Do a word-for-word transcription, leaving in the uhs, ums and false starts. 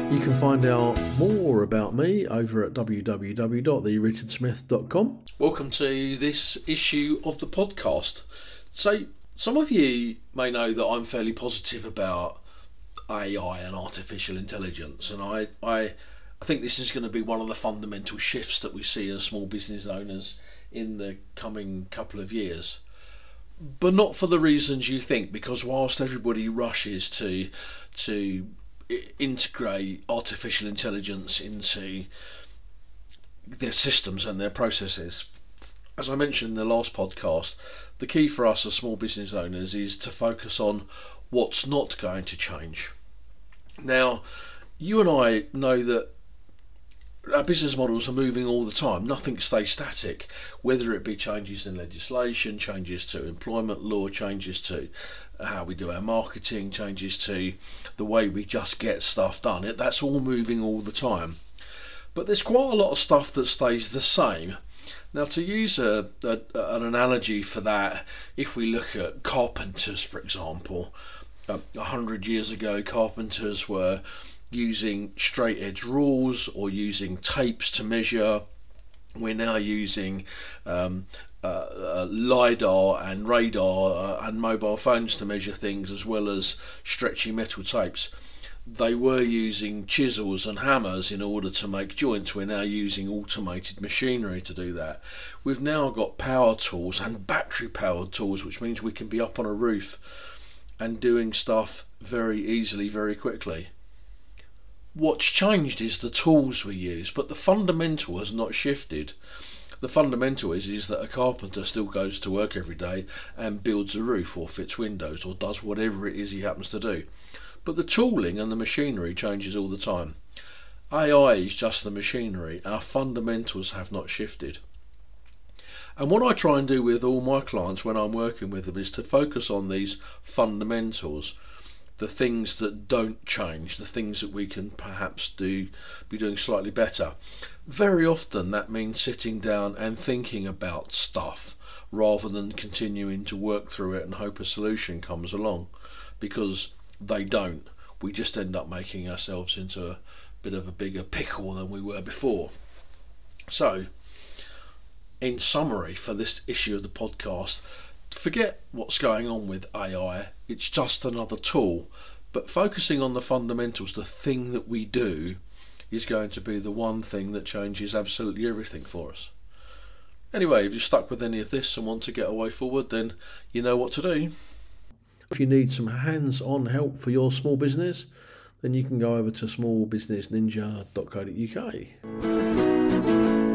You can find out more about me over at w w w dot the richard smith dot com. Welcome to this issue of the podcast. So, some of you may know that I'm fairly positive about A I and artificial intelligence, and I, I, I think this is going to be one of the fundamental shifts that we see as small business owners in the coming couple of years. But not for the reasons you think, because whilst everybody rushes to to integrate artificial intelligence into their systems and their processes, as I mentioned in the last podcast, the key for us as small business owners is to focus on what's not going to change. Now, you and I know that our business models are moving all the time. Nothing stays static, whether it be changes in legislation, changes to employment law, changes to how we do our marketing, changes to the way we just get stuff done. It, that's all moving all the time. But there's quite a lot of stuff that stays the same. Now, to use a, a, an analogy for that, if we look at carpenters, for example, a uh, hundred years ago, carpenters were using straight edge rules or using tapes to measure. We're now using um, uh, uh, LiDAR and radar uh, and mobile phones to measure things, as well as stretchy metal tapes. They were using chisels and hammers in order to make joints. We're now using automated machinery to do that. We've now got power tools and battery powered tools, which means we can be up on a roof and doing stuff very easily, very quickly. What's changed is the tools we use, but the fundamental has not shifted. The fundamental is, is that a carpenter still goes to work every day and builds a roof or fits windows or does whatever it is he happens to do. But the tooling and the machinery changes all the time. A I is just the machinery. Our fundamentals have not shifted. And what I try and do with all my clients when I'm working with them is to focus on these fundamentals, the things that don't change, the things that we can perhaps do be doing slightly better. Very often that means sitting down and thinking about stuff rather than continuing to work through it and hope a solution comes along, because they don't. We just end up making ourselves into a bit of a bigger pickle than we were before. So, in summary for this issue of the podcast, forget what's going on with A I. It's just another tool, but focusing on the fundamentals, the thing that we do, is going to be the one thing that changes absolutely everything for us. Anyway, if you're stuck with any of this and want to get a way forward, then you know what to do. If you need some hands-on help for your small business, then you can go over to small business ninja dot co dot u k.